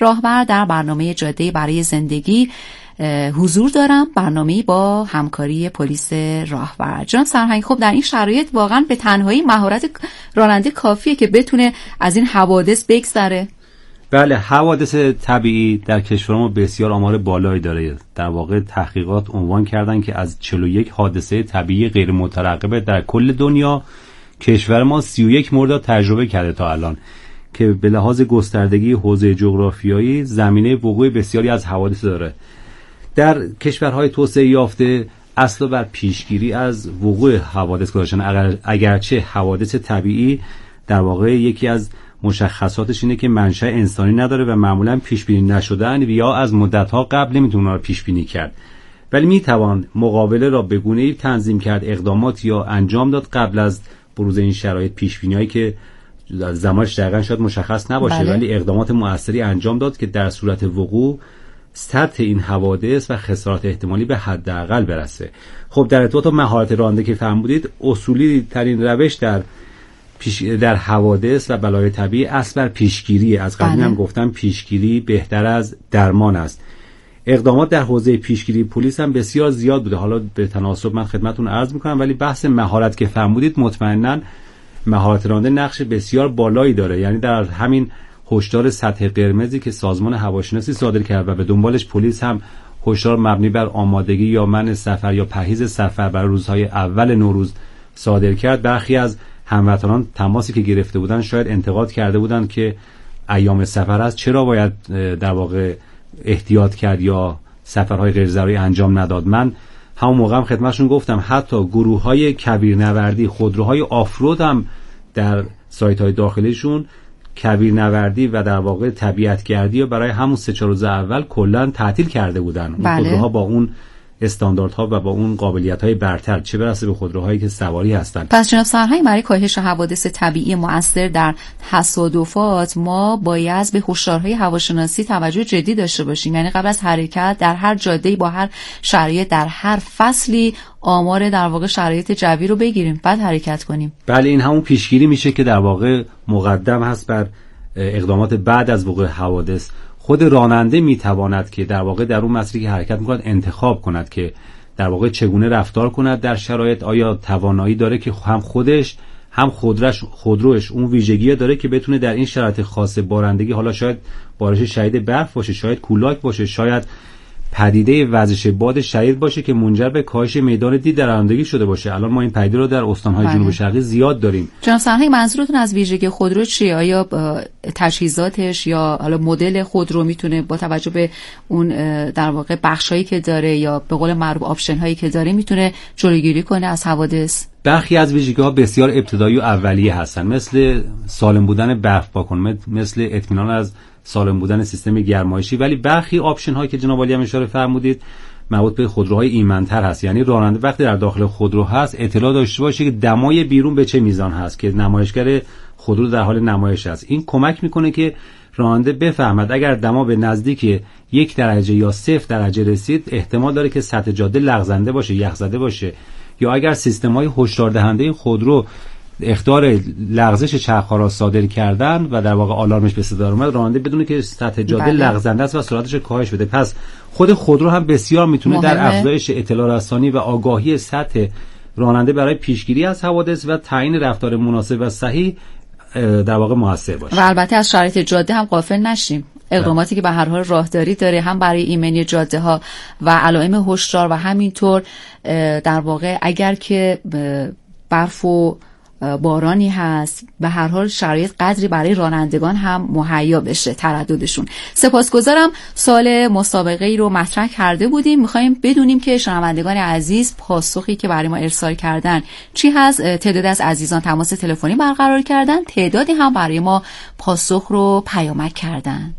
راهور در برنامه جاده برای زندگی حضور دارم، برنامه‌ای با همکاری پلیس راهور. جناب سرهنگ، خب در این شرایط واقعا به تنهایی مهارت راننده کافیه که بتونه از این حوادث بگذره؟ بله، حوادث طبیعی در کشور ما بسیار آمار بالایی داره. در واقع تحقیقات عنوان کردن که از 41 حادثه طبیعی غیر مترقبه در کل دنیا کشور ما 31 مورد تجربه کرده تا الان، که به لحاظ گستردگی حوزه جغرافیایی زمینه وقوع بسیاری از حوادث داره. در کشورهای توسعه یافته اصلا بر پیشگیری از وقوع حوادث گذاشتن، اگرچه حوادث طبیعی در واقع یکی از مشخصاتش اینه که منشأ انسانی نداره و معمولا پیش بینی نشدن یا از مدت‌ها قبل نمیتونه اونها رو پیش بینی کرد، ولی میتوان مقابله را به گونه‌ای تنظیم کرد، اقدامات یا انجام داد قبل از بروز این شرایط. پیش بینی‌هایی که زمانش دقیقاً شاید مشخص نباشه، ولی اقدامات مؤثری انجام داد که در صورت وقوع سطح این حوادث و خسارات احتمالی به حداقل برسه. خب در ارتباط با مهارت راننده که فرمودید، اصولی ترین روش در حوادث و بلای طبیعی اصل بر پیشگیری. از قبل هم گفتم پیشگیری بهتر از درمان است. اقدامات در حوزه پیشگیری پلیس هم بسیار زیاد بوده، حالا به تناسب من خدمتتون عرض میکنم، ولی بحث مهارت که فرمودید مطمئناً مهارت راننده نقش بسیار بالایی داره. یعنی در همین هشدار سطح قرمزی که سازمان هواشناسی صادر کرد و به دنبالش پلیس هم هشدار مبنی بر آمادگی یا منع سفر یا پرهیز سفر برای روزهای اول نوروز صادر کرد، برخی از هموطنان تماسی که گرفته بودن شاید انتقاد کرده بودند که ایام سفر است، چرا باید در واقع احتیاط کرد یا سفرهای غیر ضروری انجام نداد. من همون موقع هم خدمتشون گفتم حتی گروه‌های کویرنوردی، خودروهای آفرود هم در سایت‌های داخلیشون کویرنوردی و در واقع طبیعتگردی و برای همون 3-4 روز اول کلاً تعطیل کرده بودن. اون خودروها با اون استانداردها و با اون قابلیت‌های برتر، چه برسه به خودروهایی که سواری هستن. پس جناب سرهنگ، برای کاهش حوادث طبیعی مؤثر در تصادفات ما باید به هشدارهای هواشناسی توجه جدی داشته باشیم. یعنی قبل از حرکت در هر جاده‌ای با هر شرایط در هر فصلی آمار در واقع شرایط جوی رو بگیریم بعد حرکت کنیم. بله، این همون پیشگیری میشه که در واقع مقدم هست بر اقدامات بعد از وقوع حوادث. خود راننده میتواند که در واقع در اون مسیری که حرکت میکند انتخاب کند که در واقع چگونه رفتار کند در شرایط. آیا توانایی داره که هم خودش هم خودروش اون ویژگی داره که بتونه در این شرایط خاص بارندگی، حالا شاید بارش شدید برف باشه، شاید کولاک باشه، شاید پدیده وزش باد شدید باشه که منجر به کاهش میدان دید در رانندگی شده باشه. الان ما این پدیده رو در استان‌های جنوب شرقی زیاد داریم. جناب سرهنگ، منظورتون از ویژگی خودرو چیه؟ آیا تجهیزاتش یا حالا مدل خودرو میتونه با توجه به اون در واقع بخشایی که داره یا به قول معروف آپشن هایی که داره میتونه جلوگیری کنه از حوادث؟ برخی از ویژگی‌ها بسیار ابتدایی و اولیه هستن، مثل سالم بودن برف پاکن، مثل اطمینان از سالم بودن سیستم گرمایشی، ولی برخی آپشن هایی که جناب عالی هم اشاره فرمودید مربوط به خودروهای ایمن‌تر هست. یعنی راننده وقتی در داخل خودرو هست اطلاع داشته باشه که دمای بیرون به چه میزان هست، که نمایشگر خودرو در حال نمایش است. این کمک میکنه که راننده بفهمد اگر دما به نزدیک 1 درجه یا 0 درجه رسید احتمال داره که سطح جاده لغزنده باشه، یخزده باشه، یا اگر سیستم‌های هشدار دهنده خودرو اخطار لغزش چرخ‌ها را صادر کردن و در واقع آلارمش به صدا اومد، راننده بدونه که سطح جاده لغزنده است و سرعتش کاهش بده. پس خود خودرو هم بسیار میتونه در افزایش اطلاع رسانی و آگاهی سطح راننده برای پیشگیری از حوادث و تعیین رفتار مناسب و صحیح در واقع موثر باشه. و البته از شرایط جاده هم غافل نشیم. اقداماتی که به هر حال راهداری داره هم برای ایمنی جاده ها و علائم هشدار و همینطور در واقع اگر که برف و بارانی هست به هر حال شرایط قدری برای رانندگان هم مهیا بشه ترددشون. سپاسگزارم. سوال مسابقه ای رو مطرح کرده بودیم، میخوایم بدونیم که شنوندگان عزیز پاسخی که برای ما ارسال کردن چی هست. تعداد از عزیزان تماس تلفنی برقرار کردن، تعدادی هم برای ما پاسخ رو پیامک کردن.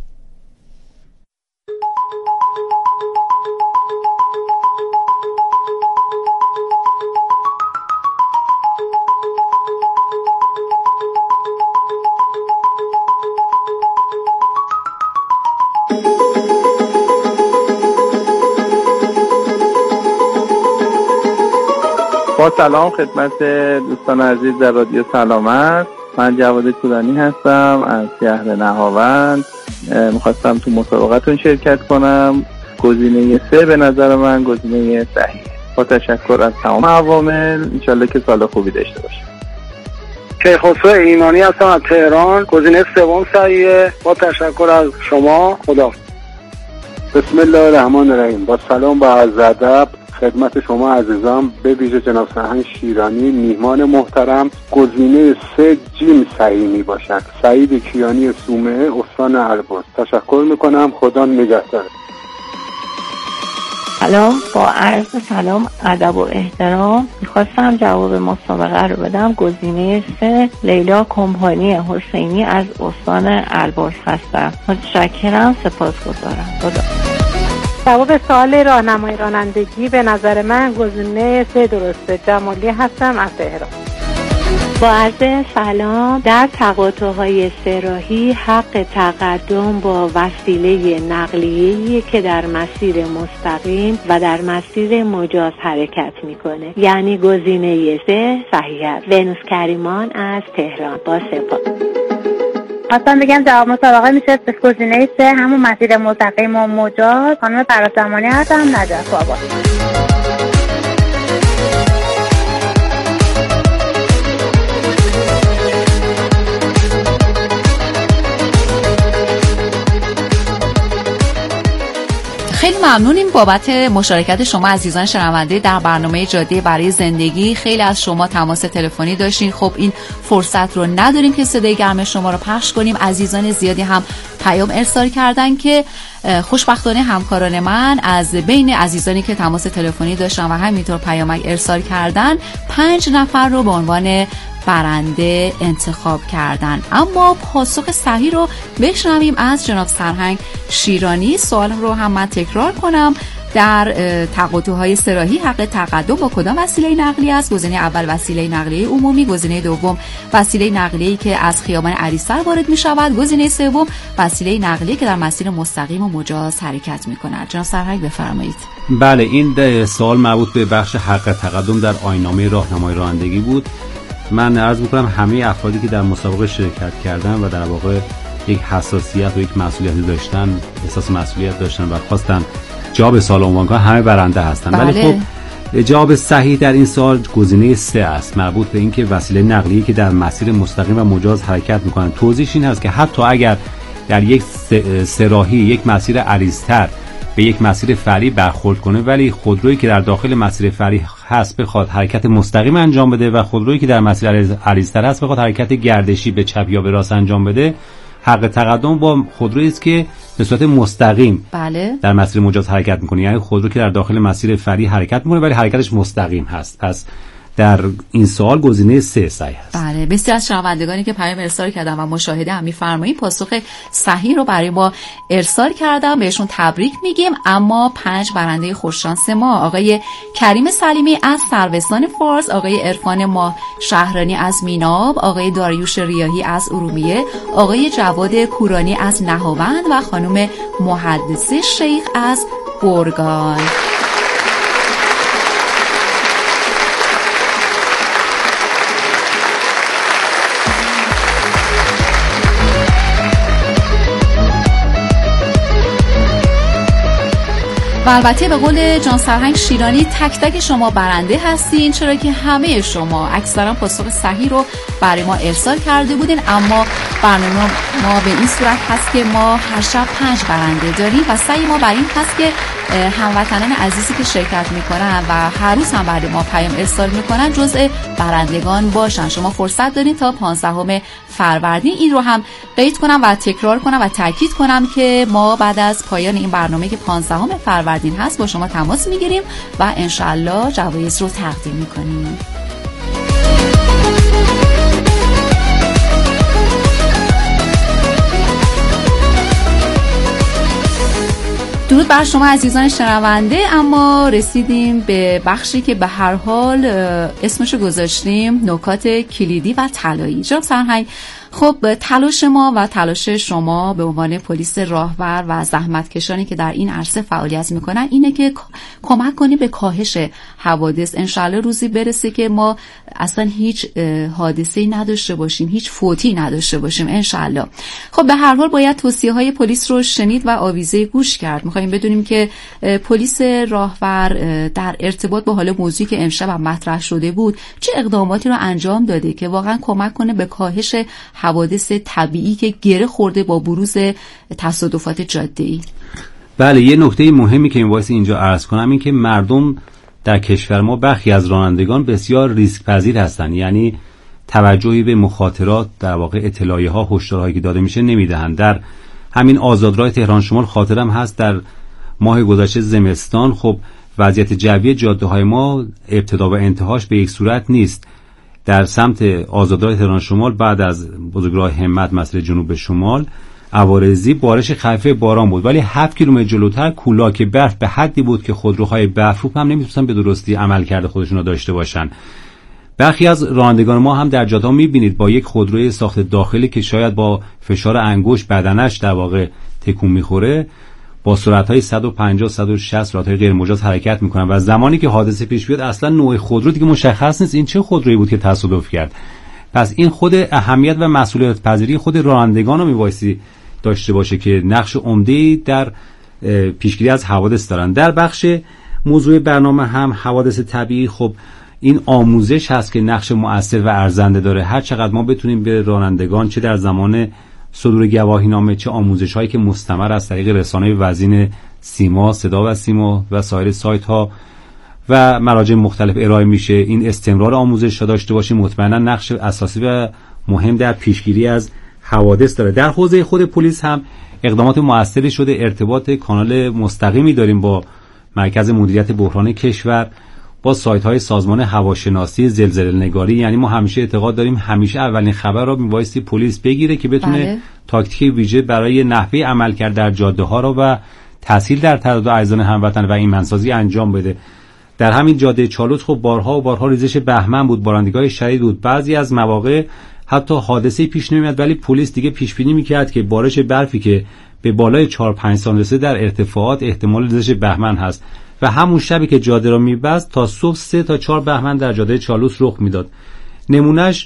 با سلام خدمت دوستان عزیز در رادیو سلامت. من جواد کورانی هستم از شهر نهاوند. میخواستم تو مسابقتون شرکت کنم. گزینه 3 به نظر من گزینه صحیحه. با تشکر از تمام عوامل، انشالله که سال خوبی داشته باشیم. شیخ ایمانی هستم از تهران. گزینه 3 صحیحه. با تشکر از شما. خدا. بسم الله الرحمن الرحیم. با سلام و عرض ادب خدمت شما عزیزان، به ویژه جناب سرهنگ شیرانی میهمان محترم. گزینه 3 جیم صحیح می باشد. سعید کیانی صومعه، استان البرز. تشکر میکنم. خدا نگهدار. سلام، با عرض سلام، ادب و احترام میخواستم جواب مسابقه رو بدم. گزینه 3 لیلا کمپانی حسینی از استان البرز هستم. متشکرم، سپاسگزارم. خدا. جواب سوال راهنمای رانندگی به نظر من گزینه 3 درسته. جمالی هستم از تهران. با عرض سلام، در تقاطع‌های سه‌راهی حق تقدم با وسیله نقلیه‌ای که در مسیر مستقیم و در مسیر مجاز حرکت میکنه، یعنی گزینه 3 صحیح است. ونوس کریمان از تهران. با سپاس. خواستم بگم جواب مسابقه میشه به گزینه 3 همون مسیر مستقیم و مجاز. خانم فرازمانی هستم، نجف آباد. خیلی ممنونیم بابت مشارکت شما عزیزان شنونده در برنامه جاده برای زندگی. خیلی از شما تماس تلفنی داشتین. خب این فرصت رو نداریم که صدای گرم شما رو پخش کنیم. عزیزان زیادی هم پیام ارسال کردن که خوشبختانه همکاران من از بین عزیزانی که تماس تلفنی داشتن و همینطور پیامک ارسال کردن 5 نفر رو به عنوان برنده انتخاب کردن. اما پاسخ صحیح رو بشنویم از جناب سرهنگ شیرانی. سوال رو هم من تکرار کنم. در تقاطع‌های سه‌راهی حق تقدم با کدام وسیله نقلیه است؟ گزینه اول وسیله نقلیه عمومی، گزینه دوم وسیله نقلیه‌ای که از خیابان عریض‌تر وارد می‌شود، گزینه سوم وسیله نقلیه‌ای که در مسیر مستقیم و مجاز حرکت می‌کند. جناب سرهنگ بفرمایید. بله، این سوال مربوط به بخش حق تقدم در آیین‌نامه راهنمای رانندگی بود. من عرض می‌کنم همه افرادی که در مسابقه شرکت کردن و در واقع یک حساسیت و یک مسئولیتی داشتن، احساس مسئولیت داشتن و خواستن جواب سوال عنوان کنن، همه برنده هستن. بله. ولی خب جواب صحیح در این سوال گزینه 3 است، مربوط به اینکه وسیله نقلیه‌ای که در مسیر مستقیم و مجاز حرکت می‌کنن. توضیحش این هست که حتی اگر در یک سه‌راهی یک مسیر عریض‌تر به یک مسیر فرعی برخورد کنه، ولی خودرویی که در داخل مسیر فرعی هست بخواد حرکت مستقیم انجام بده و خودرویی که در مسیر عریض‌تر هست بخواد حرکت گردشی به چپ یا به راست انجام بده، حق تقدم با خودرویی است که به صورت مستقیم بله در مسیر مجاز حرکت میکنه، یعنی خودرو که در داخل مسیر فرعی حرکت میکنه ولی حرکتش مستقیم هست. پس در این سوال گزینه 3 صحیح است. بله، بسیار از شنوندگانی که پیام ارسال کردن و مشاهده هم می‌فرمایید پاسخ صحیح رو برای ما ارسال کردن. بهشون تبریک میگیم. اما 5 برنده خوششانس ما: آقای کریم سلیمی از سروستان فارس، آقای عرفان ماه شهرانی از میناب، آقای داریوش ریاحی از ارومیه، آقای جواد کورانی از نهاوند و خانم محدثه شیخ از گرگان. و البته به قول جان سرهنگ شیرانی تک تک شما برنده هستین، چرا که همه شما اکثرا پاسخ صحیح رو برای ما ارسال کرده بودین. اما برنامه ما به این صورت هست که ما هر شب 5 برنده داریم و سعی ما بر این هست که هموطنان عزیزی که شرکت میکنن و هر روز هم برای ما پیام ارسال میکنن جزء برندگان باشن. شما فرصت دارین تا 15 فروردین. این رو هم قید کنم و تکرار کنم و تاکید کنم که ما بعد از پایان این برنامه که 15 فروردین هست با شما تماس میگیریم و انشالله جوایز رو تقدیم میکنیم. درود بر شما عزیزان شنونده. اما رسیدیم به بخشی که به هر حال اسمشو گذاشتیم نکات کلیدی و طلایی. جناب سرهنگ خب تلاش ما و تلاش شما به عنوان پلیس راهبر و زحمتکشانی که در این عرصه فعالیت میکنن اینه که کمک کنیم به کاهش حوادث. انشالله روزی برسه که ما اصلا هیچ حادثه‌ای نداشته باشیم، هیچ فوتی نداشته باشیم انشالله. خب به هر حال باید توصیه‌های پلیس رو شنید و آویزه گوش کرد. می‌خوایم بدونیم که پلیس راهبر در ارتباط با حال موضوعی که امشب هم مطرح شده بود چه اقداماتی رو انجام داده که واقعا کمک کنه به کاهش حوادث طبیعی که گره خورده با بروز تصادفات جاده‌ای. بله، یه نکته مهمی که می‌بایستی اینجا عرض کنم این که مردم در کشور ما برخی از رانندگان بسیار ریسک پذیر هستند، یعنی توجهی به مخاطرات، در واقع اطلاعیه‌ها، هشدارهایی که داده میشه نمیدهند. در همین آزادراه تهران شمال خاطرم هست در ماه گذشته زمستان خب وضعیت جوی جاده‌های ما ابتدا و انتهاش به یک صورت نیست. در سمت آزادراه تهران شمال بعد از بزرگراه همت مسیر جنوب به شمال عوارضی بارش خفیف باران بود، ولی 7 کیلومتر جلوتر کولاک برف به حدی بود که خودروهای برفروب هم نمیتونستن به درستی عملکرد خودشون رو داشته باشن. برخی از رانندگان ما هم در جاده‌ها می‌بینید با یک خودروی ساخت داخلی که شاید با فشار انگشت بدنش در واقع تکون می‌خوره با سرعت‌های 150 160 سرعت‌های غیر مجاز حرکت می‌کنن و زمانی که حادثه پیش بیاد اصلا نوع خودرو دیگه مشخص نیست این چه خودرویی بود که تصادف کرد. پس این خود اهمیت و مسئولیت پذیری خود رانندگان رو می‌بایستی داشته باشه که نقش عمده‌ای در پیشگیری از حوادث دارن. در بخش موضوع برنامه هم حوادث طبیعی، خب این آموزش هست که نقش مؤثر و ارزنده داره. هر چقدر ما بتونیم به رانندگان چه در زمان صدور گواهینامه چه آموزش‌هایی که مستمر از طریق رسانه وزین سیما، صدا و سیما و سایر سایت‌ها و مراجع مختلف ارائه میشه، این استمرار آموزش را داشته باشیم، مطمئنا نقش اساسی و مهم در پیشگیری از حوادث داره. در حوزه خود پلیس هم اقدامات مؤثری شده. ارتباط کانال مستقیمی داریم با مرکز مدیریت بحران کشور، با سایت‌های سازمان هواشناسی، زلزله‌نگاری. یعنی ما همیشه اعتقاد داریم همیشه اولین خبر را میبایستی پلیس بگیره که بتونه تاکتیک ویژه برای نحوه عملکرد در جاده‌ها را و تسهیل در تعداد اعضای هموطن و ایمنسازی انجام بده. در همین جاده چالوس خب بارها و بارها ریزش بهمن بود، بارندگی‌های شدید بود، بعضی از مواقع حتی حادثه پیش نمیاد ولی پلیس دیگه پیش بینی میکرد که بارش برفی که به بالای 4-5 سانتی در ارتفاعات احتمال ریزش بهمن هست و همون شبی که جاده را میبست تا صبح 3 تا 4 بهمن در جاده چالوس رخ میداد. نمونهش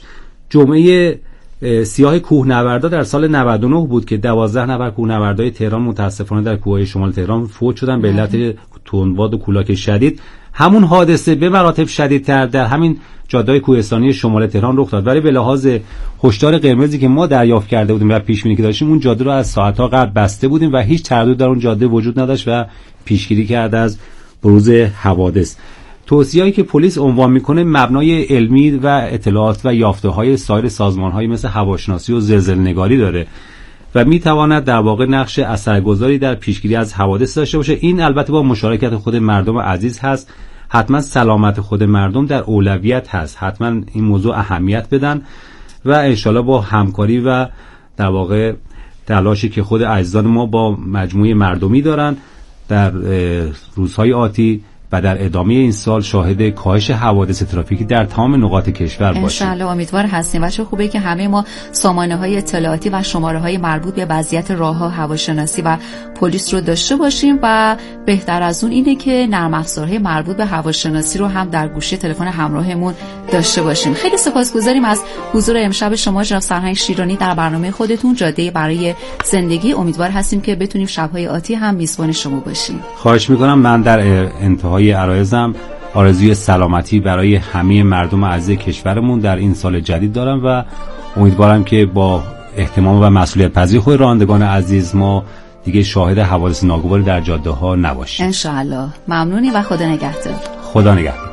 جمعه سیاه کوهنوردا در سال 99 بود که 12 نفر کوهنوردای تهران متاسفانه در کوههای شمال تهران فوت شدن به علت تندباد و کولاک شدید. همون حادثه به مراتب شدیدتر در همین جاده‌های کوهستانی شمال تهران رخ داد، ولی به لحاظ هشدار قرمزی که ما دریافت کرده بودیم و پیش بینی که داشتیم اون جاده رو از ساعت‌ها قبل بسته بودیم و هیچ تردیدی در اون جاده وجود نداشت و پیشگیری کرد از بروز حوادث. توصیه‌ای که پلیس عنوان میکنه مبنای علمی و اطلاعات و یافته‌های سایر سازمان‌های مثل هواشناسی و زلزله‌نگاری داره و میتواند در واقع نقش اثرگذاری در پیشگیری از حوادث داشته باشه. این البته با مشارکت خود مردم عزیز هست. حتما سلامت خود مردم در اولویت هست، حتما این موضوع اهمیت بدن و انشالله با همکاری و در واقع تلاشی که خود عزیزان ما با مجموعه مردمی دارن در روزهای آتی و در ادامه این سال شاهد کاهش حوادث ترافیکی در تمام نقاط کشور باشیم. انشالله امیدوار هستیم و چه خوبه که همه ما سامانه‌های اطلاعاتی و شماره‌های مربوط به وضعیت راه‌ها، هواشناسی و پلیس رو داشته باشیم و بهتر از اون اینه که نرم افزارهای مربوط به هواشناسی رو هم در گوشی تلفن همراهمون داشته باشیم. خیلی سپاسگزاریم از حضور امشب شما جناب سرهنگ شیرانی در برنامه خودتون جاده برای زندگی. امیدوار هستیم که بتونیم شب‌های آتی هم میزبان شما باشیم. خواهش می‌کنم. من در انتهای عرایزم آرزوی سلامتی برای همه مردم عزیز کشورمون در این سال جدید دارم و امیدوارم که با اهتمام و مسئولیت پذیری خود رانندگان عزیز ما دیگه شاهد حوادث ناگواری در جاده‌ها نباشیم. ان شاء الله. ممنونی و خدا نگهدار. خدا نگهدار.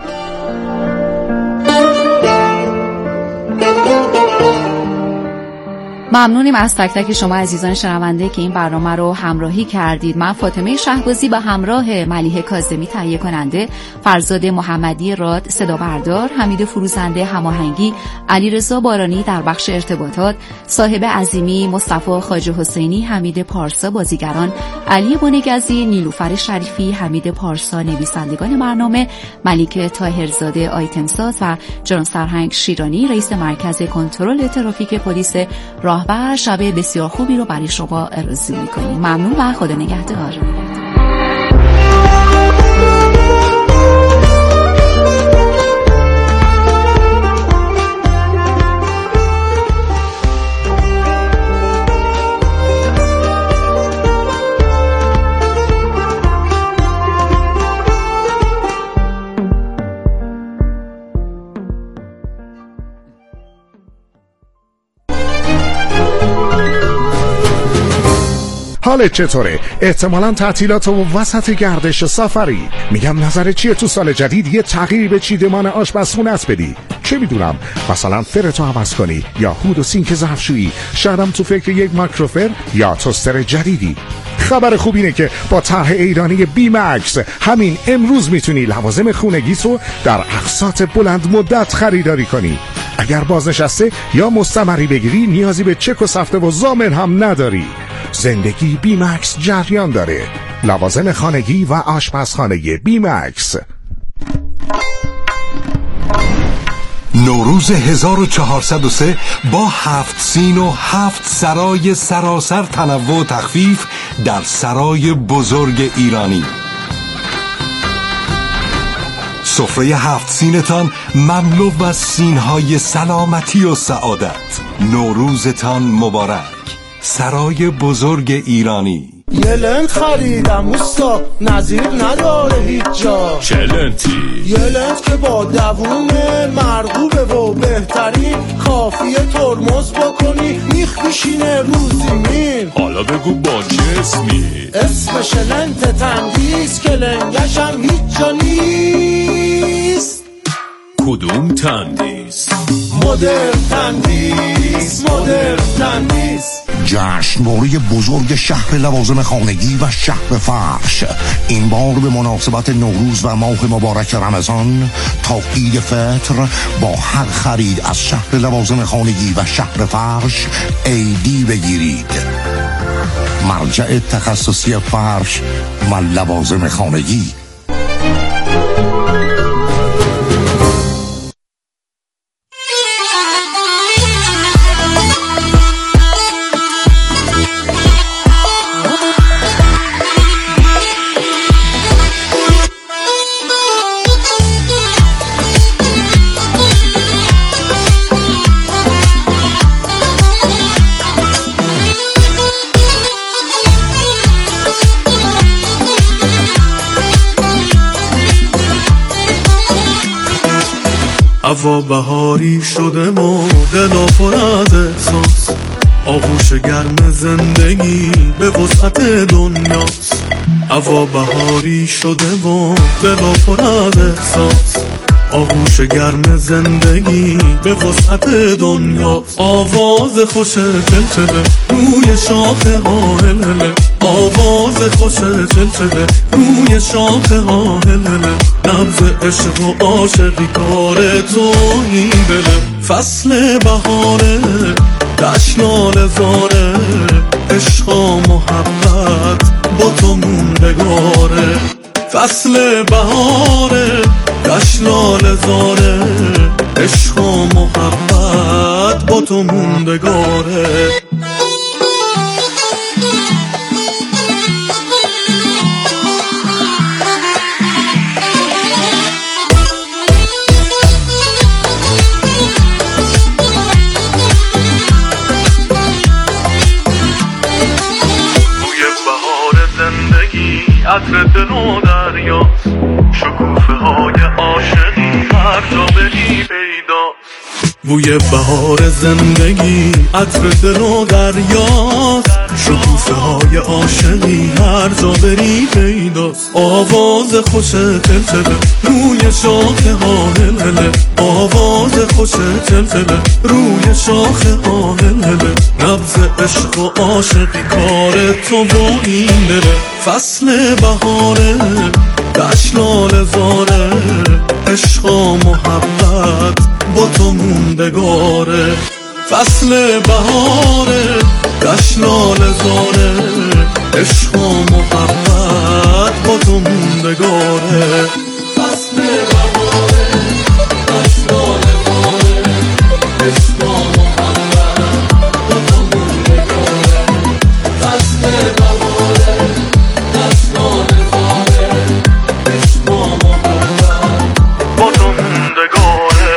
ممنونیم از تک تک شما عزیزان شنونده که این برنامه رو همراهی کردید. من فاطمه شهبازی به همراه ملیحه کاظمی تهیه کننده، فرزاد محمدی راد صدا بردار، حمید فروزنده هماهنگی، علیرضا بارانی در بخش ارتباطات، صاحب عظیمی مصطفی خواجه حسینی، حمید پارسا بازیگران، علی بنگزی، نیلوفر شریفی، حمید پارسا نویسندگان برنامه، ملیکه طاهرزاده آیتم ساز و جان سرهنگ شیرانی رئیس مرکز کنترل ترافیک پلیس راهبر. شب بسیار خوبی رو برای شما آرزو می‌کنیم. ممنون و خدا نگهدار. حالت چطوره؟ احتمالاً تعطیلات و وسط گردش سفری. میگم نظرت چیه تو سال جدید یه تغییری به چیدمان آشپزخونه‌ات بدی؟ چه میدونم، مثلا فرتو عوض کنی یا هود و سینک ظرفشویی، شایدم تو فکر یک مایکروفر یا توستر جدیدی. خبر خوب اینه که با طرح ایرانی بی مکس همین امروز میتونی لوازم خونگیتو در اقساط بلند مدت خریداری کنی. اگر بازنشسته یا مستمری بگیری نیازی به چک و سفته و ضامن هم نداری. زندگی بی مکس جریان داره. لوازم خانگی و آشپزخانه بی مکس. نوروز 1403 با 7 سین و 7 سرای سراسر تنوع و تخفیف در سرای بزرگ ایرانی. سفره 7 سینتان مملو از سینهای سلامتی و سعادت. نوروزتان مبارک. سرای بزرگ ایرانی. یه لنت خریدم اوستا، نظیر نداره هیچ جا. چه لنتی؟ یه لنت که با دوومه، مرغوبه و بهترین، کافیه ترمز بکنی میخ میشینه رو زمین. حالا بگو با چه اسمی؟ اسمش لنت تندیس که لنگشم هیچ جا نیست. کدوم تندیس؟ مدرن تندیس، مدرن تندیس. جشنواره بزرگ شهر لوازم خانگی و شهر فرش این بار به مناسبت نوروز و ماه مبارک رمضان تا عید فطر با هر خرید از شهر لوازم خانگی و شهر فرش ایدی بگیرید. مرجع تخصصی فرش و لوازم خانگی. هوا بهاری شده ما دلا پر از احساس، آغوش گرم زندگی به وسعت دنیاست. هوا بهاری شده ما دلا پر از احساس، آغوش گرم زندگی به وسعت دنیاست. آواز خوش چلچله روی شاخه ها هلهله، آواز خوش چلچله روی شاخه ها هلهله، نبض عشق و عاشقی کار تو این دله. فصل بهاره دشنال زاره، عشق و محبت با تو موندگاره. فصل بهاره دشنال زاره، عشق و محبت با تو موندگاره. عطر دل و دریا، شکوفه های عاشقی هر جا بری پیدا. بوی بهار زندگی عطر دل و دریا، شکوفه های عاشقی هر جا بری پیدا. پیداست، آواز خوش تلتله روی شاخه ها هلهله، آواز خوش تلتله روی شاخه ها هلهله، نبض عشق و عاشقی کار تو با این دله، فصل بهاره دشت لاله زاره، عشق و محبت با تو موندگاره، فصل بهاره دشت لاله زاره، عشق و محبت با تو موندگاره، فصل بهاره دشت لاله زاره، عشق و محبت با تو موندگاره، فصل بهاره دشت لاله زاره، عشق و محبت با تو موندگاره.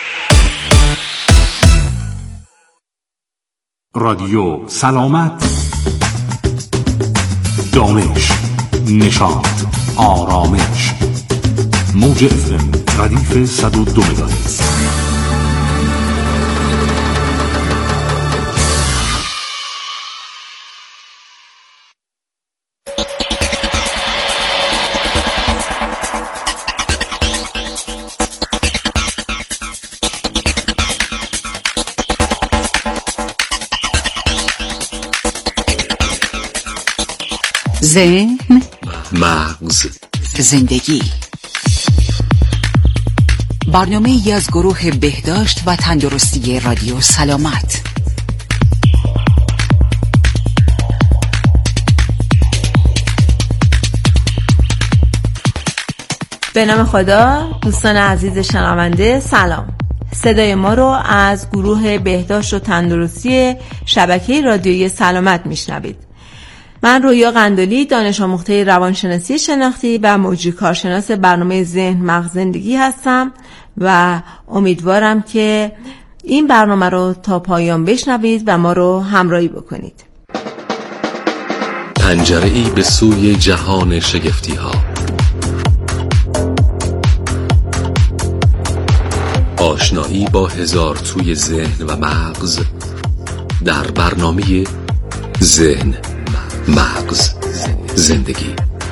رادیو سلامت، دانش، نشاط، آرامش. موج FM ردیف 102 مگاهرتز. ذهن، مغز، زندگی. برنامه‌ای از گروه بهداشت و تندرستی رادیو سلامت. به نام خدا. دوستان عزیز شنونده سلام. صدای ما رو از گروه بهداشت و تندرستی شبکه رادیویی سلامت میشنوید. من رویا قندلی، دانش آموخته روانشناسی شناختی و موجی کارشناس برنامه ذهن مغز زندگی هستم و امیدوارم که این برنامه رو تا پایان بشنوید و ما رو همراهی بکنید. پنجره‌ای به سوی جهان شگفتی‌ها. آشنایی با هزار توی ذهن و مغز در برنامه ذهن مغز زندگی.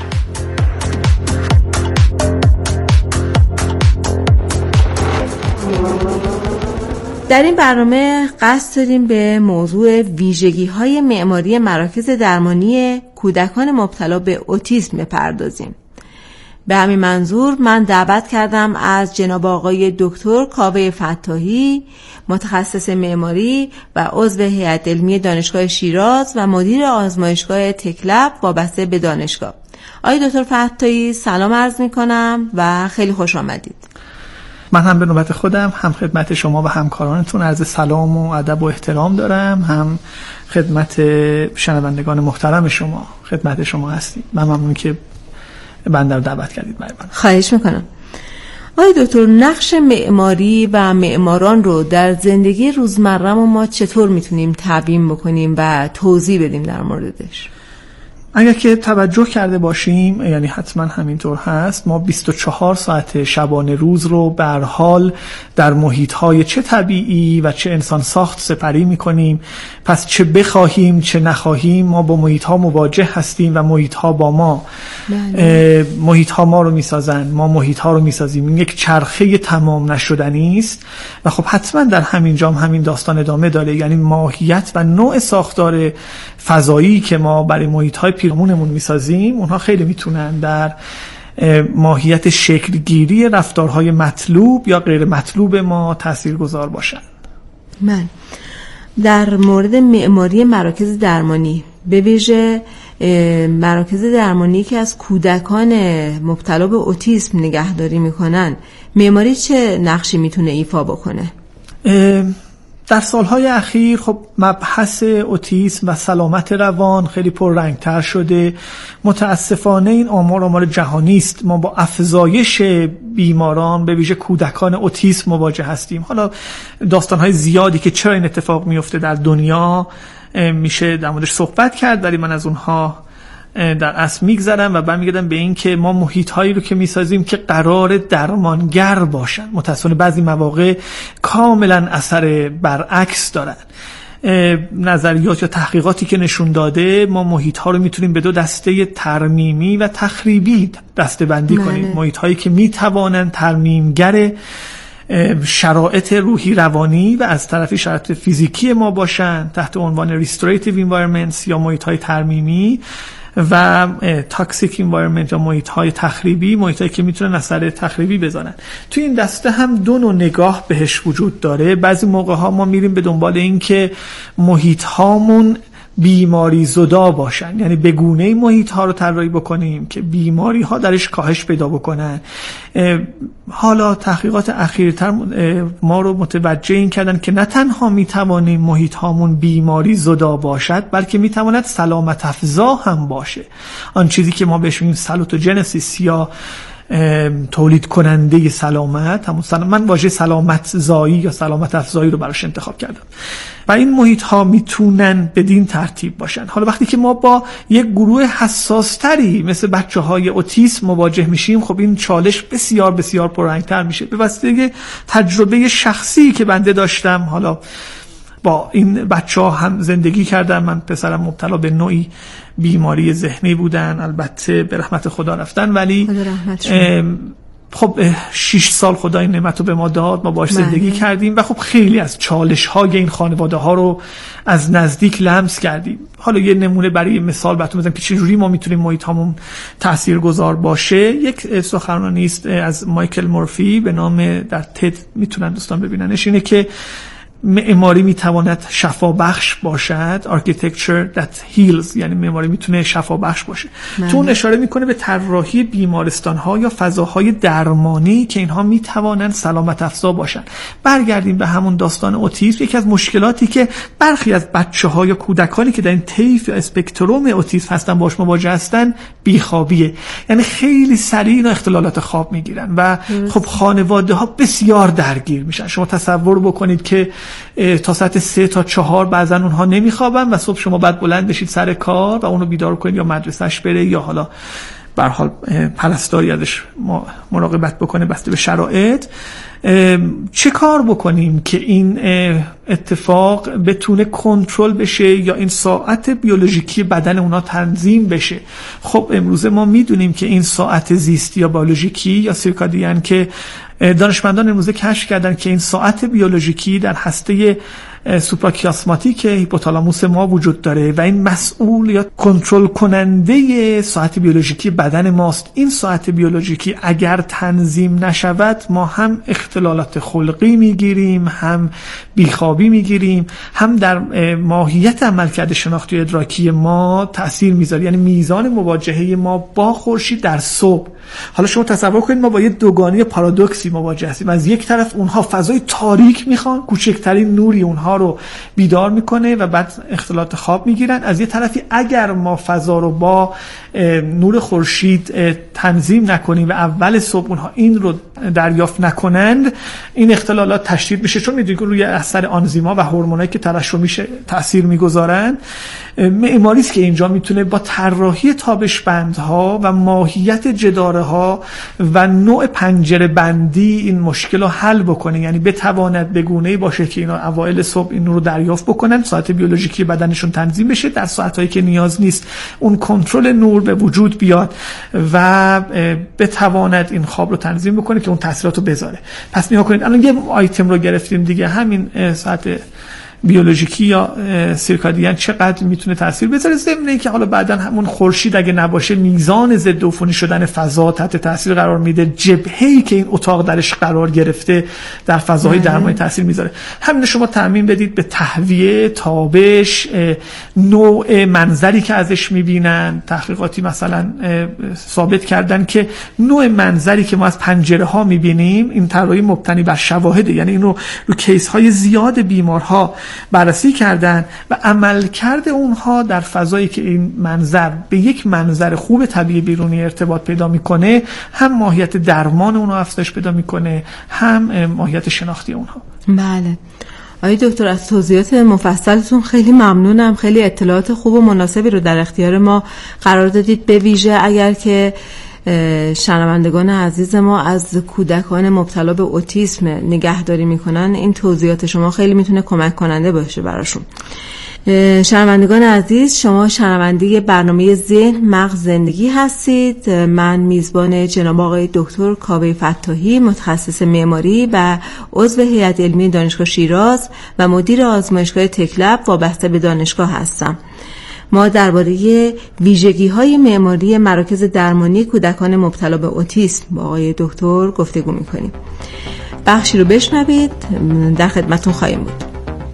در این برنامه قصد داریم به موضوع ویژگی‌های معماری مراکز درمانی کودکان مبتلا به اوتیسم بپردازیم. به همین منظور من دعوت کردم از جناب آقای دکتر کاوه فتاحی، متخصص معماری و عضو هیئت علمی دانشگاه شیراز و مدیر آزمایشگاه تکلب وابسته به دانشگاه. آقای دکتر فتاحی سلام عرض می‌کنم و خیلی خوش آمدید. من هم به نوبت خودم هم خدمت شما و همکارانتون عرض سلام و ادب و احترام دارم، هم خدمت شنوندگان محترم شما خدمت شما هستیم. من ممنون که بنده رو دعوت کردید. خواهش میکنم. آقای دکتر، نقش معماری و معماران رو در زندگی روزمره ما چطور میتونیم تبیین بکنیم و توضیح بدیم در موردش؟ اگر که توجه کرده باشیم، یعنی حتما همینطور هست، ما 24 ساعت شبانه روز رو به هر حال در محیط‌های چه طبیعی و چه انسان ساخت سپری می‌کنیم. پس چه بخواهیم چه نخواهیم ما با محیط‌ها مواجه هستیم و محیط‌ها با ما. محیط‌ها ما رو می‌سازن، ما محیط‌ها رو می‌سازیم. این یک چرخه تمام نشدنی است و خب حتما در همین جام همین داستان ادامه داره. یعنی ماهیت و نوع ساختار فضایی که ما برای محیط‌های پیرامونمون می‌سازیم، اونها خیلی میتونن در ماهیت شکلگیری رفتارهای مطلوب یا غیر مطلوب ما تاثیرگذار باشن. من در مورد معماری مراکز درمانی، به ویژه مراکز درمانی که از کودکان مبتلا به اوتیسم نگهداری میکنن، معماری چه نقشی میتونه ایفا بکنه؟ در سالهای اخیر خب مبحث اوتیسم و سلامت روان خیلی پررنگتر شده. متاسفانه این آمار جهانی است. ما با افزایش بیماران به ویژه کودکان اوتیسم مواجه هستیم. حالا داستانهای زیادی که چرا این اتفاق میفته در دنیا میشه در موردش صحبت کرد، ولی من از اونها در اصل میگذرم و برمیگردم به این که ما محیط‌هایی رو که میسازیم که قرار درمانگر باشن، متأسفانه بعضی مواقع کاملا اثر برعکس دارن. نظریات یا تحقیقاتی که نشون داده ما محیط ها رو میتونیم به دو دسته ترمیمی و تخریبی دسته بندی کنیم. محیط هایی که میتوانند ترمیمگر شرایط روحی روانی و از طرفی شرایط فیزیکی ما باشن تحت عنوان restorative environments یا محیط های ترمیمی، و toxic environment یا محیط های تخریبی، محیط هایی که میتونن اثر تخریبی بزنن. تو این دسته هم دو نوع نگاه بهش وجود داره. بعضی موقع ها ما میریم به دنبال این که محیط هامون بیماری زدا باشن، یعنی به گونه‌ای محیط ها رو طراحی بکنیم که بیماری ها درش کاهش پیدا بکنن. حالا تحقیقات اخیرتر ما رو متوجه این کردن که نه تنها میتوانیم محیط هامون بیماری زدا باشد، بلکه میتواند سلامت افزا هم باشه. آن چیزی که ما بهش میگیم سالوتوجنسیس یا تولید کننده سلامت، همون من واژه سلامت زایی یا سلامت افزایی رو براش انتخاب کردم. و این محیط ها میتونن بدین ترتیب باشن. حالا وقتی که ما با یک گروه حساس تری مثل بچه های اوتیسم مواجه میشیم، خب این چالش بسیار بسیار پررنگ‌تر میشه. به واسطه تجربه شخصی که بنده داشتم، حالا با این بچه‌ها هم زندگی کردم. من پسرم مبتلا به نوعی بیماری ذهنی بودن، البته به رحمت خدا رفتن، ولی خب 6 سال خدا این نعمت رو به ما داد، ما باش زندگی کردیم و خب خیلی از چالش‌های این خانواده ها رو از نزدیک لمس کردیم. حالا یه نمونه برای مثال براتون بزنم که چجوری ما میتونیم محیط هامون تاثیرگذار باشه. یک سخنرانی است از مایکل مورفی به نام، در تد میتونن دوستان ببیننش، اینه که معماری میتواند شفا بخش باشد، architecture that heals، یعنی معماری میتونه شفا بخش باشه. تو اون اشاره میکنه به طراحی بیمارستان ها یا فضاهای درمانی که اینها میتوانند سلامت افزا باشن. برگردیم به همون داستان اوتیسم. یکی از مشکلاتی که برخی از بچه‌ها یا کودکانی که در این طیف اسپکتروم اوتیسم هستن باهاش مواجه هستن بیخوابیه. یعنی خیلی سریع اینا اختلالات خواب میگیرن و خب خانواده ها بسیار درگیر میشن. شما تصور بکنید که تا ساعت 3 تا 4 بعضا اونها نمیخوابن و صبح شما بعد بلند بشید سر کار و اونو بیدار کنید یا مدرسهش بره یا حالا به هر حال پرستاری ازش مراقبت بکنه بسته به شرایط. چه کار بکنیم که این اتفاق بتونه کنترل بشه یا این ساعت بیولوژیکی بدن اونا تنظیم بشه؟ خب امروزه ما میدونیم که این ساعت زیستی یا بیولوژیکی یا سیرکادین که دانشمندان امروزه کشف کردن که این ساعت بیولوژیکی در هسته سوپراکیاسماتیک هیپوتالاموس ما وجود داره و این مسئول یا کنترل کننده ساعت بیولوژیکی بدن ماست. این ساعت بیولوژیکی اگر تنظیم نشود ما هم اختلالات خلقی میگیریم، هم بیخوابی میگیریم، هم در ماهیت عملکرد شناختی و ادراکی ما تأثیر میذاره. یعنی میزان مواجهه ما با خورشید در صبح. حالا شما تصور کنید ما با یه دوگانه پارادوکسی مواجه هستیم. از یک طرف اونها فضای تاریک میخوان، کوچکترین نوری اونها رو بیدار میکنه و بعد اختلالات خواب میگیرن. از یه طرفی اگر ما فضا رو با نور خورشید تنظیم نکنیم و اول صبح اونها این رو دریافت نکنند، این اختلالات تشدید میشه، چون میدونید که روی اثر آنزیما و هورمونایی که ترشح میشه تاثیر میگذارن. معماری است که اینجا میتونه با طراحی تابش بندها و ماهیت جداره ها و نوع پنجره بندی این مشکل رو حل بکنه. یعنی بتواند به گونه‌ای باشه که اینا اوایل صبح این رو دریافت بکنن، ساعت بیولوژیکی بدنشون تنظیم بشه، در ساعتایی که نیاز نیست اون کنترل نور به وجود بیاد و بتواند این خواب رو تنظیم بکنه که اون تاثیرات رو بذاره. پس نگاه کنید الان یه آیتم رو گرفتیم دیگه، همین ساعت بیولوژیکی یا سیرکادین چقدر میتونه تاثیر بذاره، ضمن اینکه حالا بعدن همون خورشید اگه نباشه میزان ضد عفونی شدن فضا تحت تاثیر قرار میده، جبهه‌ای که این اتاق درش قرار گرفته در فضای درمانی تاثیر میذاره. همین شما تعمین بدید به تهویه، تابش، نوع منظری که ازش میبینن. تحقیقاتی مثلا ثابت کردن که نوع منظری که ما از پنجره ها میبینیم این طراحی مبتنی بر شواهده، یعنی اینو رو کیس های زیاد بیمارها بررسی کردن و عملکرد اونها در فضایی که این منظر به یک منظر خوب طبیعی بیرونی ارتباط پیدا میکنه، هم ماهیت درمان اونها افزایش پیدا میکنه، هم ماهیت شناختی اونها. بله آقای دکتر، از توضیحات مفصلتون خیلی ممنونم. خیلی اطلاعات خوب و مناسبی رو در اختیار ما قرار دادید، به ویژه اگر که شنوندگان عزیز ما از کودکان مبتلا به اوتیسم نگهداری میکنن، این توضیحات شما خیلی میتونه کمک کننده باشه براشون. شنوندگان عزیز، شما شنونده برنامه ذهن مغز زندگی هستید. من میزبان جناب آقای دکتر کاوه فتاحی، متخصص معماری و عضو هیئت علمی دانشگاه شیراز و مدیر آزمایشگاه تکلب وابسته به دانشگاه هستم. ما درباره ویژگی‌های معماری مراکز درمانی کودکان مبتلا به اوتیسم با آقای دکتر گفتگو می‌کنیم. بخشی رو بشنوید، در خدمتتون خواهیم بود.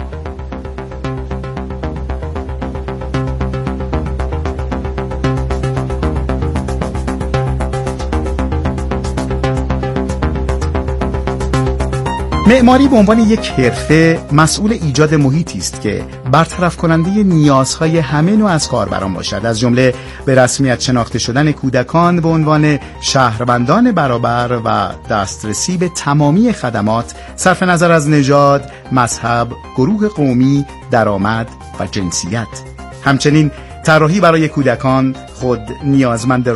معماری به عنوان یک حرفه مسئول ایجاد محیطی است که برطرف کننده نیازهای همه نوع از کاربران باشد، از جمله به رسمیت شناخته شدن کودکان به عنوان شهروندان برابر و دسترسی به تمامی خدمات صرف نظر از نژاد، مذهب، گروه قومی، درآمد و جنسیت. همچنین طراحی برای کودکان خود نیازمند